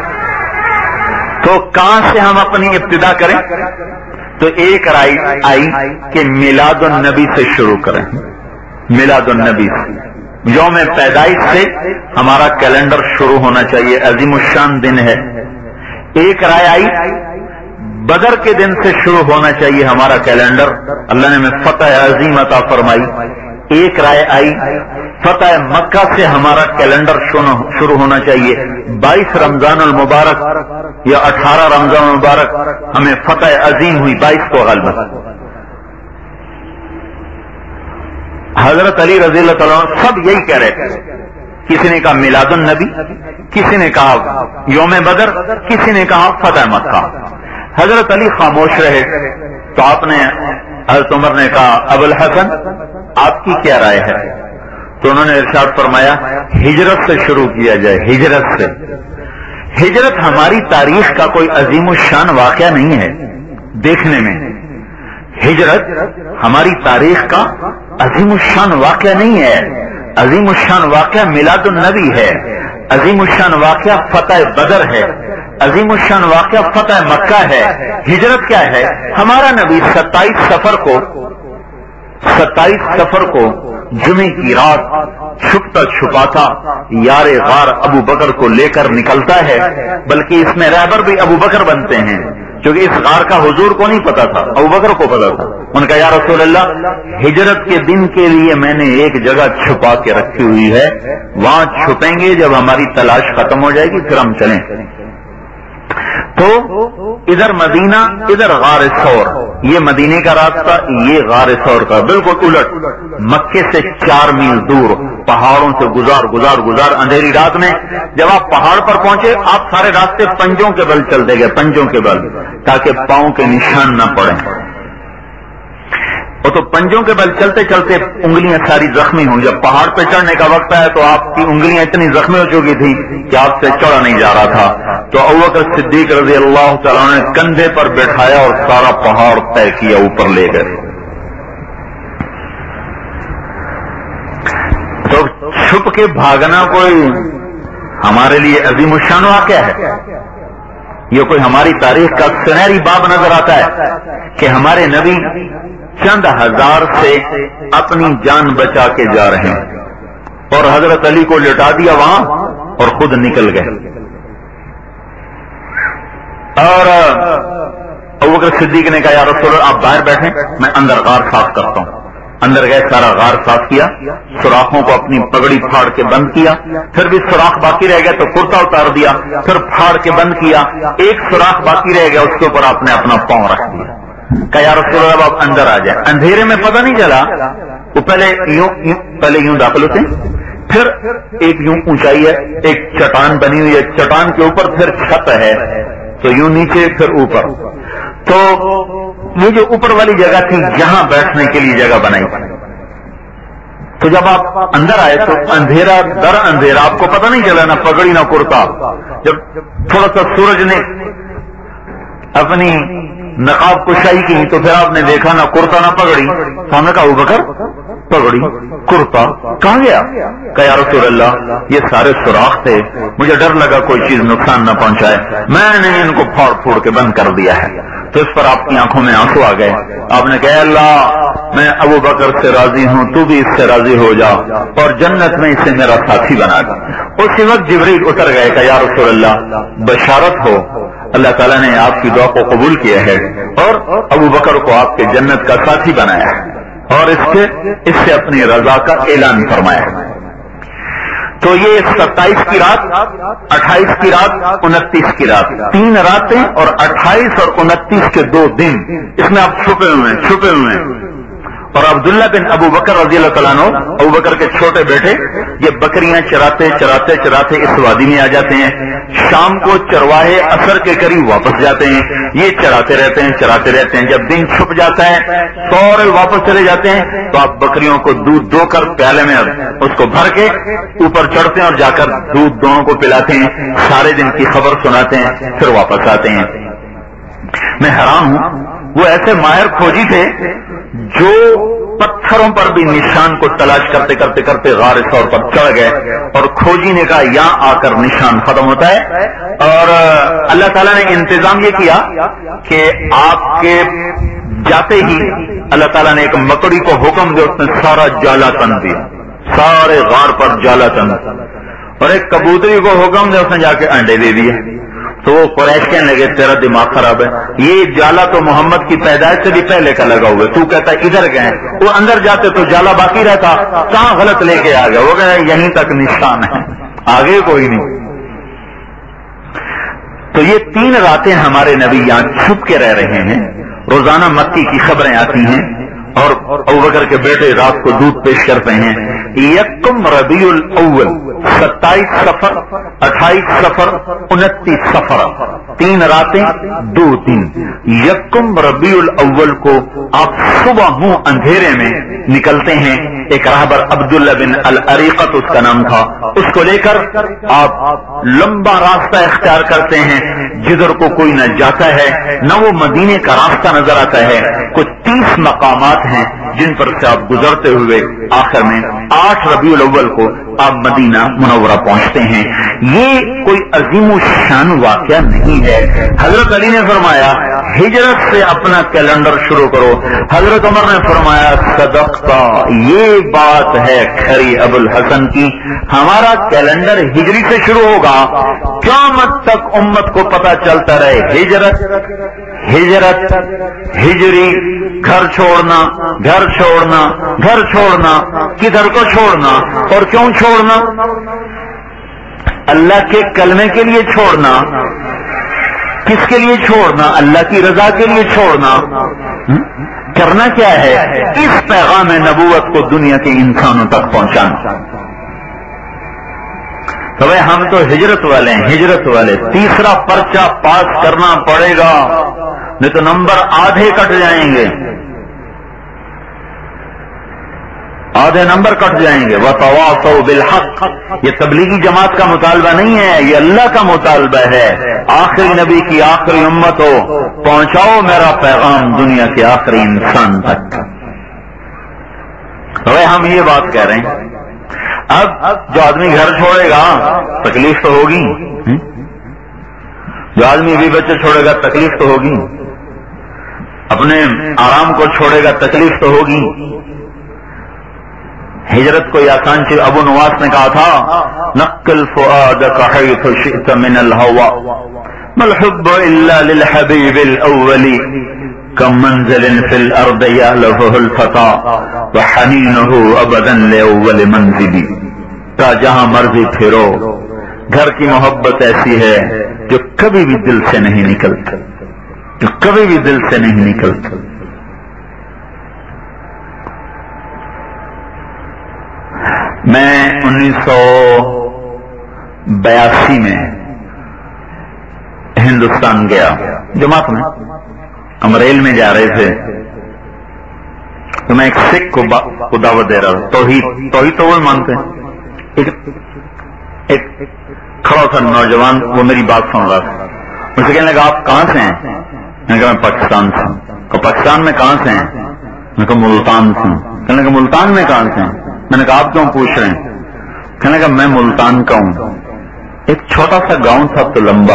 تو کہاں سے ہم اپنی ابتدا کریں؟ تو ایک رائے آئی کہ میلاد النبی سے شروع کریں، میلاد النبی سے۔ یوم پیدائش سے ہمارا کیلنڈر شروع ہونا چاہیے، عظیم الشان دن ہے۔ ایک رائے آئی بدر کے دن سے شروع ہونا چاہیے ہمارا کیلنڈر، اللہ نے ہمیں فتح عظیم عطا فرمائی۔ ایک رائے آئی فتح مکہ سے ہمارا کیلنڈر شروع ہونا چاہیے، بائیس رمضان المبارک یا اٹھارہ رمضان المبارک ہمیں فتح عظیم ہوئی، بائیس کو غلبہ۔ حضرت علی رضی اللہ تعالیٰ سب یہی کہہ رہے تھے، کسی نے کہا میلاد النبی، کسی نے کہا یوم بدر، کسی نے کہا فتح مکہ۔ حضرت علی خاموش رہے تو آپ نے حضرت عمر نے کہا ابو الحسن آپ کی کیا رائے ہے؟ تو انہوں نے ارشاد فرمایا ہجرت سے شروع کیا جائے، ہجرت سے۔ ہجرت ہماری تاریخ کا کوئی عظیم الشان واقعہ نہیں ہے دیکھنے میں، ہجرت ہماری تاریخ کا عظیم الشان واقعہ نہیں ہے، عظیم الشان واقعہ میلاد النبی ہے، عظیم الشان واقعہ فتح بدر ہے، عظیم الشان واقعہ فتح مکہ ہے۔ ہجرت کیا ہے؟ ہمارا نبی ستائیس سفر کو ستائیس سفر کو جمعے کی رات چھپتا چھپاتا یار غار ابو بکر کو لے کر نکلتا ہے، بلکہ اس میں رہبر بھی ابو بکر بنتے ہیں، کیونکہ اس غار کا حضور کو نہیں پتا تھا، ابو بکر کو پتا تھا۔ ان کا یا رسول اللہ ہجرت کے دن کے لیے میں نے ایک جگہ چھپا کے رکھی ہوئی ہے، وہاں چھپیں گے، جب ہماری تلاش ختم ہو جائے گی پھر ہم چلیں۔ تو ادھر مدینہ ادھر غار ثور، یہ مدینے کا راستہ، یہ غار ثور کا بالکل الٹ، مکے سے چار میل دور پہاڑوں سے گزار گزار گزار اندھیری رات میں جب آپ پہاڑ پر پہنچے، آپ سارے راستے پنجوں کے بل چلتے گئے، پنجوں کے بل، تاکہ پاؤں کے نشان نہ پڑیں۔ وہ تو پنجوں کے بل چلتے چلتے انگلیاں ساری زخمی ہوں، جب پہاڑ پہ چڑھنے کا وقت آیا تو آپ کی انگلیاں اتنی زخمی ہو چکی تھی کہ آپ سے چڑھا نہیں جا رہا تھا، تو ابوبکر صدیق رضی اللہ تعالیٰ نے کندھے پر بٹھایا اور سارا پہاڑ طے کیا، اوپر لے گئے۔ تو چھپ کے بھاگنا کوئی ہمارے لیے عظیم الشان واقعہ ہے؟ یہ کوئی ہماری تاریخ کا سنہری باب نظر آتا ہے کہ ہمارے نبی چند ہزار سے اپنی جان بچا کے جا رہے ہیں، اور حضرت علی کو لٹا دیا وہاں اور خود نکل گئے۔ اور ابوبکر صدیق نے کہا یا رسول اللہ آپ باہر بیٹھیں، میں اندر غار صاف کرتا ہوں۔ اندر گئے، سارا غار صاف کیا، سوراخوں کو اپنی پگڑی پھاڑ کے بند کیا، پھر بھی سوراخ باقی رہ گیا تو کرتا اتار دیا، پھر پھاڑ کے بند کیا، ایک سوراخ باقی رہ گیا، اس کے اوپر آپ نے اپنا پاؤں رکھ دیا۔ کہ یا رسول اللہ آپ اندر آ جائیں۔ اندھیرے میں پتہ نہیں چلا، وہ پہلے یوں یوں پہلے یوں داخل ہوتے ہیں، پھر ایک یوں اونچائی ہے، ایک چٹان بنی ہوئی ہے، چٹان کے اوپر پھر چھت ہے، تو یوں نیچے پھر اوپر، تو یہ جو اوپر والی جگہ تھی یہاں بیٹھنے کے لیے جگہ بنائی۔ تو جب آپ اندر آئے تو اندھیرا در اندھیرا، آپ کو پتہ نہیں چلا نہ پگڑی نہ کرتا۔ جب تھوڑا سا سورج نے اپنی نقاب کشائی کی تو پھر آپ نے دیکھا نہ کرتا نہ پگڑی، تو ہم نے کہا ابوبکر پگڑی کرتا کہاں گیا؟ کہ یا رسول اللہ یہ سارے سوراخ تھے، مجھے ڈر لگا کوئی چیز نقصان نہ پہنچائے، میں نے ان کو پھاڑ پھوڑ کے بند کر دیا ہے۔ تو اس پر آپ کی آنکھوں میں آنسو آ گئے، آپ نے کہا اللہ میں ابو بکر سے راضی ہوں، تو بھی اس سے راضی ہو جا اور جنت میں اسے میرا ساتھی بنا دے۔ اسی وقت جبریل اتر گئے کہ یا رسول اللہ بشارت ہو، اللہ تعالیٰ نے آپ کی دعا کو قبول کیا ہے اور ابو بکر کو آپ کے جنت کا ساتھی بنایا ہے، اور اس سے اس سے اپنی رضا کا اعلان فرمایا ہے۔ تو یہ ستائیس کی رات، اٹھائیس کی رات، انتیس کی رات، تین راتیں اور اٹھائیس اور انتیس کے دو دن، اس میں آپ چھپے ہوئے ہیں چھپے ہوئے ہیں اور عبداللہ بن ابو بکر رضی اللہ تعالیٰ عنہ، ابو بکر کے چھوٹے بیٹے، یہ بکریاں چراتے چراتے چراتے اس وادی میں آ جاتے ہیں، شام کو چرواہے عصر کے قریب واپس جاتے ہیں، یہ چراتے رہتے ہیں چراتے رہتے ہیں، جب دن چھپ جاتا ہے فوراً واپس چلے جاتے ہیں، تو آپ بکریوں کو دودھ دو کر پیالے میں اس کو بھر کے اوپر چڑھتے ہیں اور جا کر دودھ دونوں کو پلاتے ہیں، سارے دن کی خبر سناتے ہیں، پھر واپس آتے ہیں۔ میں حیران ہوں، وہ ایسے ماہر کھوجی تھے جو پتھروں پر بھی نشان کو تلاش کرتے کرتے کرتے غار ثور پر چڑھ گئے، اور کھوجی نے کہا یہاں آ کر نشان ختم ہوتا ہے، اور اللہ تعالیٰ نے انتظام یہ کیا کہ آپ کے جاتے ہی اللہ تعالیٰ نے ایک مکڑی کو حکم دیا، اس نے سارا جالا تن دیا، سارے غار پر جالا تن، اور ایک کبوتری کو حکم دیا، اس نے جا کے انڈے دے دیے. تو وہ قریش کہنے لگے تیرا دماغ خراب ہے، یہ جالا تو محمد کی پیدائش سے بھی پہلے کا لگا ہوا ہے، تو کہتا ہے ادھر گئے. وہ اندر جاتے تو جالا باقی رہتا، کہاں غلط لے کے آ گیا. وہ کہتا یہیں تک نشان ہے، آگے کوئی نہیں. تو یہ تین راتیں ہمارے نبی یہاں چھپ کے رہ رہے ہیں. روزانہ مکی کی خبریں آتی ہیں اور ابوبکر کے بیٹے رات کو دودھ پیش کرتے ہیں. یکم ربیع الاول، ستائیس سفر، اٹھائیس سفر، انتیس سفر، تین راتیں دو دن. یکم ربیع الاول کو آپ صبح ہوں اندھیرے میں نکلتے ہیں. ایک راہبر عبداللہ بن العریقت اس کا نام تھا، اس کو لے کر آپ لمبا راستہ اختیار کرتے ہیں جدھر کو کوئی نہ جاتا ہے نہ وہ مدینے کا راستہ نظر آتا ہے. کچھ تیس مقامات ہیں جن پر سے آپ گزرتے ہوئے آخر میں آٹھ ربیع الاول کو آپ مدینہ منورہ پہنچتے ہیں. یہ کوئی عظیم و شان واقعہ نہیں ہے. حضرت علی نے فرمایا ہجرت سے اپنا کیلنڈر شروع کرو. حضرت عمر نے فرمایا صدقتا، یہ بات ہے کھری ابو الحسن کی، ہمارا کیلنڈر ہجری سے شروع ہوگا، قیامت تک امت کو پتہ چلتا رہے ہجرت ہجرت ہجری، گھر چھوڑنا گھر چھوڑنا گھر چھوڑنا، کدھر کو چھوڑنا اور کیوں چھوڑنا؟ اللہ کے کلمے کے لیے چھوڑنا. کس کے لیے چھوڑنا؟ اللہ کی رضا کے لیے چھوڑنا. کرنا کیا ہے؟ اس پیغام نبوت کو دنیا کے انسانوں تک پہنچانا. تو بھائی ہم تو ہجرت والے ہیں، ہجرت والے. تیسرا پرچہ پاس کرنا پڑے گا، نہیں تو نمبر آدھے کٹ جائیں گے، آدھے نمبر کٹ جائیں گے. وَتَوَاصَوْا بِالْحَقِّ، یہ تبلیغی جماعت کا مطالبہ نہیں ہے، یہ اللہ کا مطالبہ ہے. آخری نبی کی آخری امت ہو، پہنچاؤ میرا پیغام دنیا کے آخری انسان تک. بھائی ہم یہ بات کہہ رہے ہیں. اب جو آدمی گھر چھوڑے گا تکلیف تو ہوگی، جو آدمی بھی بچے چھوڑے گا تکلیف تو ہوگی، اپنے آرام کو چھوڑے گا تکلیف تو ہوگی. ہجرت کوئی آسان چیز. ابو نواس نے کہا تھا نقل فؤادک حیث شئت من الہوا ما الحب الا للحبیب الاول کم منزل فی الارض یالفہ الفتى وحنینہ ابدا لاول منزلی. کا جہاں مرضی پھرو، گھر کی محبت ایسی ہے جو کبھی بھی دل سے نہیں نکلتی، جو کبھی بھی دل سے نہیں نکلتی. میں انیس سو بیاسی میں ہندوستان گیا جماعت میں، ہم ریل میں جا رہے تھے تو میں ایک سکھ کو دعوت دے رہا تھا. توحید توحید تو وہ مانتے ہیں. ایک ایک کھڑا تھا نوجوان، وہ میری بات سن رہا تھا. مجھے کہنے لگا آپ کہاں سے ہیں؟ میں نے کہا میں پاکستان سے ہوں. کہا پاکستان میں کہاں سے ہیں؟ میں نے کہا ملتان سے ہوں. کہنے لگا ملتان میں کہاں سے ہیں؟ میں نے کہا آپ کیوں پوچھ رہے ہیں؟ کہنے لگا میں ملتان کا ہوں. ایک چھوٹا سا گاؤں تھا تلمبا،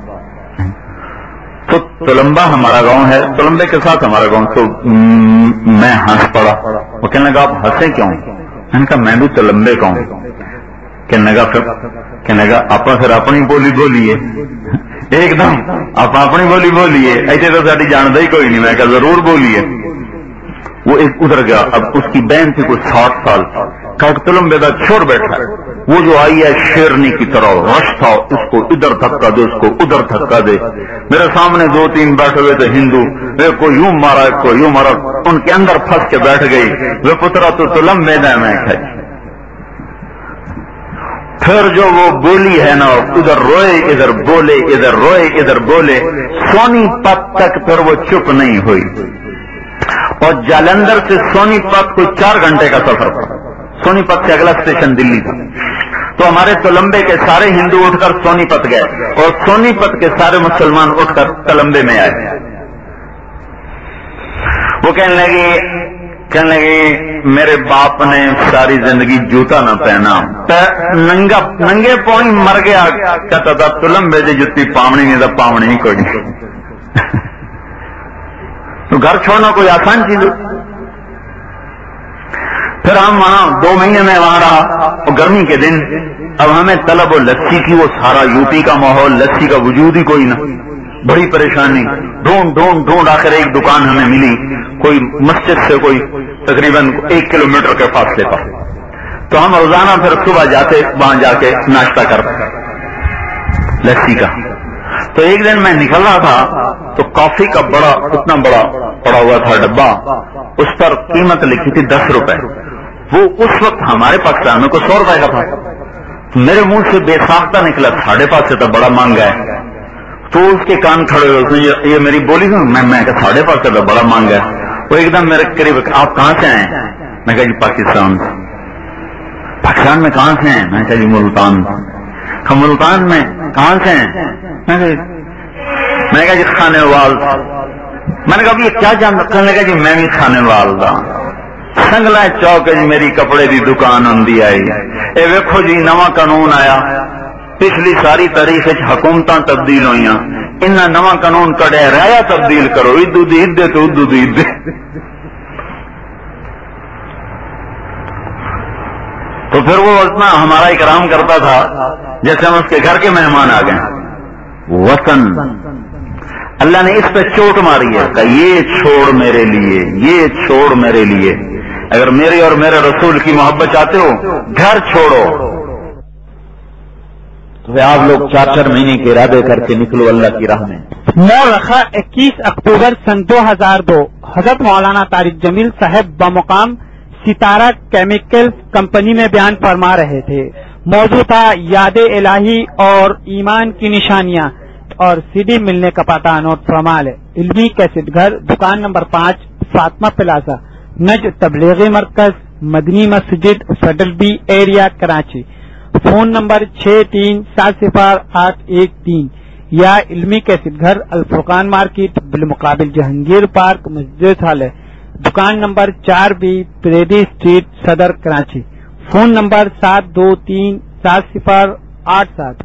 تو تلمبا ہمارا گاؤں ہے، تلمبے کے ساتھ ہمارا گاؤں. تو میں ہنس پڑا. وہ کہنے لگا آپ ہنسے کیوں؟ میں نے کہا میں بھی تلمبے کا ہوں. کہنے لگا پھر کہنے لگا آپ پھر اپنی بولی بولیے. ایک دم آپ اپنی بولی بولیے، ایسے تو ساری جانتا ہی کوئی نہیں. میں کہا ضرور بولیے. وہ ایک ادھر گیا، اب اس کی بہن تھی کچھ ساٹھ سال، کہا تلمبے کا چھوڑ بیٹھا ہے. وہ جو آئی ہے شیرنی کی طرح رش تھا، اس کو ادھر دھکا دے، اس کو ادھر دھکا دے. میرے سامنے دو تین بیٹھے ہوئے تھے ہندو، ایک کو یوں مارا ایک کو یوں مارا، ان کے اندر پھنس کے بیٹھ گئی. وہ پترا تو تلمبے نے میں کھائی. پھر جو وہ بولی ہے نا، ادھر روئے ادھر بولے، ادھر روئے ادھر بولے. سونی پت تک پھر وہ چپ نہیں ہوئی. اور جالندھر سے سونی پت کوئی چار گھنٹے کا سفر تھا. سونی پت سے اگلا اسٹیشن دلی تھا. تو ہمارے تلمبے کے سارے ہندو اٹھ کر سونی پت گئے اور سونی پت کے سارے مسلمان اٹھ کر تلمبے میں آئے. وہ کہنے لگے کہنے لگے میرے باپ نے ساری زندگی جوتا نہ پہنا، ننگا ننگے پاؤں مر گیا. کہتا تھا تلمبے سے جتنی پاونی نہیں تھا، پاونی ہی کوئی نہیں. تو گھر چھوڑنا کوئی آسان چیز ہو؟ پھر ہم وہاں دو مہینے میں وہاں رہا اور گرمی کے دن اب ہمیں طلب و لسی کی، وہ سارا یو پی کا ماحول، لسی کا وجود ہی کوئی نہ، بڑی پریشانی، ڈھونڈ ڈھونڈ ڈھونڈ آخر ایک دکان ہمیں ملی، کوئی مسجد سے کوئی تقریباً ایک کلو میٹر کے فاصلے پر، تو ہم روزانہ پھر صبح جاتے وہاں جا کے ناشتہ کرتے لسی کا۔ تو ایک دن میں نکل رہا تھا تو کافی کا بڑا اتنا بڑا پڑا ہوا تھا ڈبا، اس پر قیمت لکھی تھی دس روپے، وہ اس وقت ہمارے پاکستان میں کوئی سو روپے کا تھا، میرے منہ سے بے ساختہ نکلا ساڑھے پانچ سے تو بڑا مانگا ہے، تو اس کے کان کھڑے ہوئے، یہ میری بولی میں میں کہ ساڑھے پانچ سے تو بڑا مانگا ہے، وہ ایک دم میرے قریب، آپ کہاں سے آئے؟ میں کہا جی پاکستان سے۔ پاکستان میں کہاں سے ہیں؟ میں کہا جی ملتان۔ ملتان میں کہاں سے ہیں؟ میں نے کہا جی کھانے وال۔ میں نے کہا یہ کیا جانتا؟ کہنے لگا جی میں بھی کھانے وال دا سنگلا چوک جی میری کپڑے دی دکان ہوندی آئی، اے ویکھو جی نواں قانون آیا، پچھلی ساری تاریخ حکومتاں تبدیل ہوئی، انہاں نواں قانون کڈیا، رایا تبدیل کرو، ادو دی عدے تو ادو دی عدے۔ تو پھر وہ اتنا ہمارا اکرام کرتا تھا جیسے ہم اس کے گھر کے مہمان آ گئے۔ وطن اللہ نے اس پہ چوٹ ماری ہے کہ یہ چھوڑ میرے لیے، یہ چھوڑ میرے لیے، اگر میرے اور میرے رسول کی محبت چاہتے ہو گھر چھوڑو۔ تو آپ لوگ چار چار مہینے کے ارادے کر کے نکلو اللہ کی راہ میں۔ مورخہ اکیس اکتوبر سن دو ہزار دو حضرت مولانا طارق جمیل صاحب بمقام ستارہ کیمیکل کمپنی میں بیان فرما رہے تھے۔ موضوع تھا یاد الہی اور ایمان کی نشانیاں، اور سی ڈی ملنے کا پتہ نوٹ فرما لے۔ علمی کیسٹ گھر، دکان نمبر پانچ، فاطمہ پلازا، نج تبلیغی مرکز، مدنی مسجد، federal B area, Karachi. Phone number چھ تین سات صفر آٹھ ایک تین، یا علمی کیسٹ گھر، الفرقان مارکیٹ، بالمقابل جہانگیر پارک، مسجد ہال، دکان نمبر چار B, Preedy street, Saddar, Karachi. Phone number سات دو تین سات صفر آٹھ سات